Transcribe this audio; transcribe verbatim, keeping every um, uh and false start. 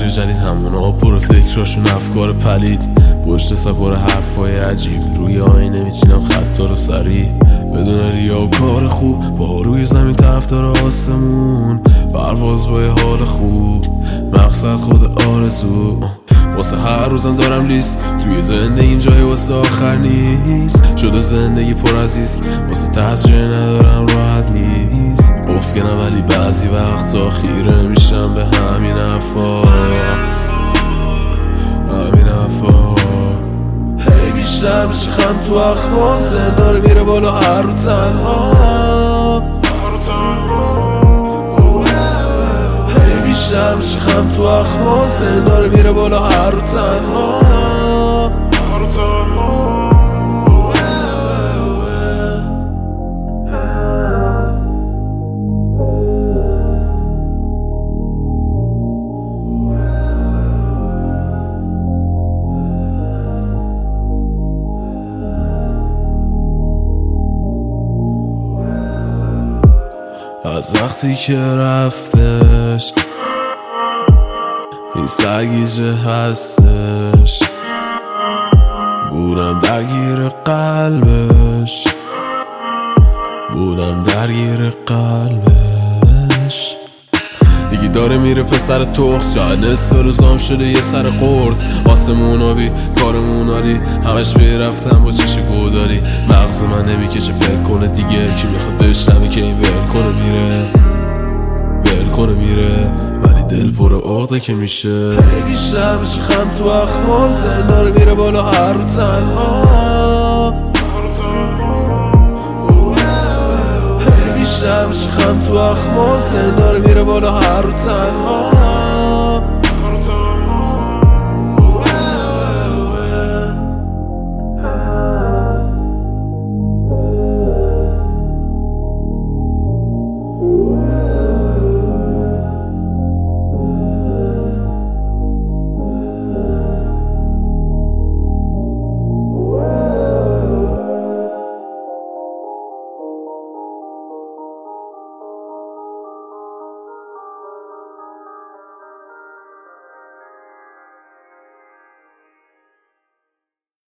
دختر جدید، همون ها پر فکراشون افکار پلید، پشت سپر حرفای عجیب، روی آینه میچینم خطا رو سریع بدون ریا و کار خوب، با روی زمین طرفدار آسمون، پرواز با یه حال خوب، مقصد خود آرزو. واسه هر روزم دارم لیست، توی زندگی جای واسه آخر نیست، شده زندگی پر از ریسک، واسه تصجیه ندارم راحت نیست، افکنم ولی بعضی وقتا خیره میشم به همین حرفا، همین حرفا. هی بیشتر میشه خم تو اخمام، زندار میره بالا هر رو تنها، بیشتر میشه خم تو اخمام، زندار میره بالا هر رو تنها. از وقتی که رفتش این سرگیجه هستش، بودم درگیر قلبش، بودم درگیر قلبش. دیگه داره میره پسر تخص، شاید نصف روزام شده یه سر قرص، آسمون آبی کارمون آری، همش برفتم با چش گوداری، مغز من نمیکشه فکر کنه دیگه، کی میخواد بشنوه که این ول کنه میره، ول کنه میره، ولی دل پر عقده که میشه. هی بیشتر میشه خم تو اخمام، زندار میره بالا هر رو تنها، هی بیشتر میشه خم تو اخمام، زندار میره بالا هر رو تنها.